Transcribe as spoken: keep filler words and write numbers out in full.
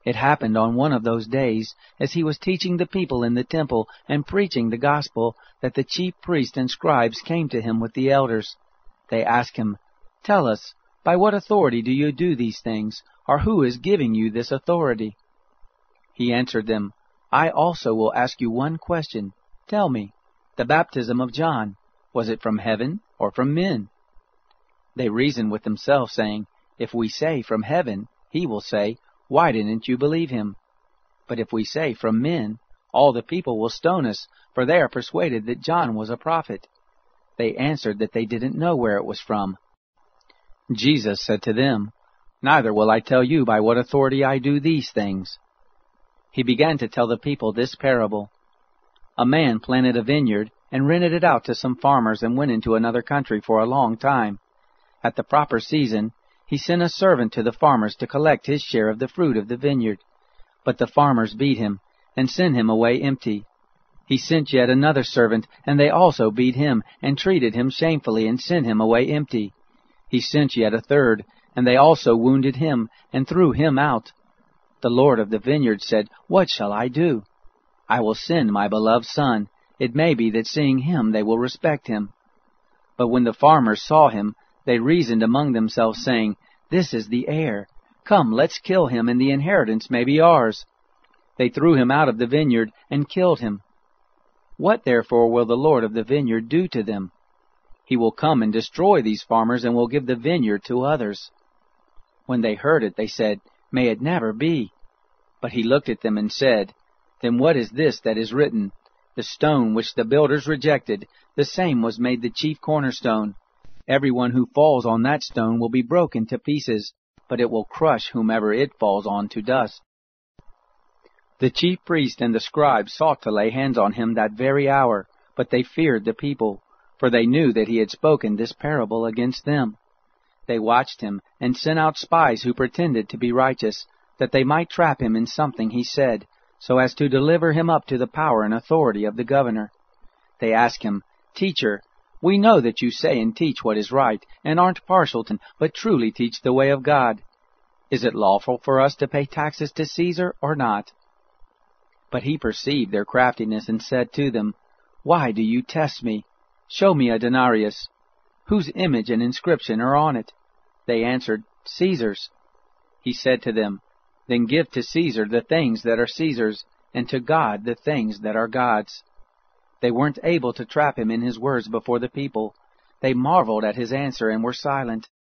It happened on one of those days, as he was teaching the people in the temple and preaching the gospel, that the chief priests and scribes came to him with the elders. They asked him, "Tell us, by what authority do you do these things, or who is giving you this authority?" He answered them, "I also will ask you one question. Tell me, the baptism of John, was it from heaven or from men?" They reasoned with themselves, saying, "If we say from heaven, he will say, 'Why didn't you believe him?' But if we say from men, all the people will stone us, for they are persuaded that John was a prophet." They answered that they didn't know where it was from. Jesus said to them, "Neither will I tell you by what authority I do these things." He began to tell the people this parable. A man planted a vineyard and rented it out to some farmers and went into another country for a long time. At the proper season, he sent a servant to the farmers to collect his share of the fruit of the vineyard. But the farmers beat him and sent him away empty. He sent yet another servant, and they also beat him and treated him shamefully and sent him away empty. He sent yet a third, and they also wounded him and threw him out. The Lord of the vineyard said, "What shall I do? I will send my beloved son. It may be that seeing him they will respect him." But when the farmers saw him, they reasoned among themselves, saying, "This is the heir. Come, let's kill him, and the inheritance may be ours." They threw him out of the vineyard and killed him. What therefore will the Lord of the vineyard do to them? He will come and destroy these farmers, and will give the vineyard to others. When they heard it, they said, "May it never be." But he looked at them and said, "Then what is this that is written? The stone which the builders rejected, the same was made the chief cornerstone. Everyone who falls on that stone will be broken to pieces, but it will crush whomever it falls on to dust." The chief priests and the scribes sought to lay hands on him that very hour, but they feared the people, for they knew that he had spoken this parable against them. They watched him and sent out spies who pretended to be righteous, that they might trap him in something he said, so as to deliver him up to the power and authority of the governor. They asked him, "Teacher, we know that you say and teach what is right, and aren't partial to, but truly teach the way of God. Is it lawful for us to pay taxes to Caesar or not?" But he perceived their craftiness and said to them, "Why do you test me? Show me a denarius. Whose image and inscription are on it?" They answered, "Caesar's." He said to them, "Then give to Caesar the things that are Caesar's, and to God the things that are God's." They weren't able to trap him in his words before the people. They marveled at his answer and were silent.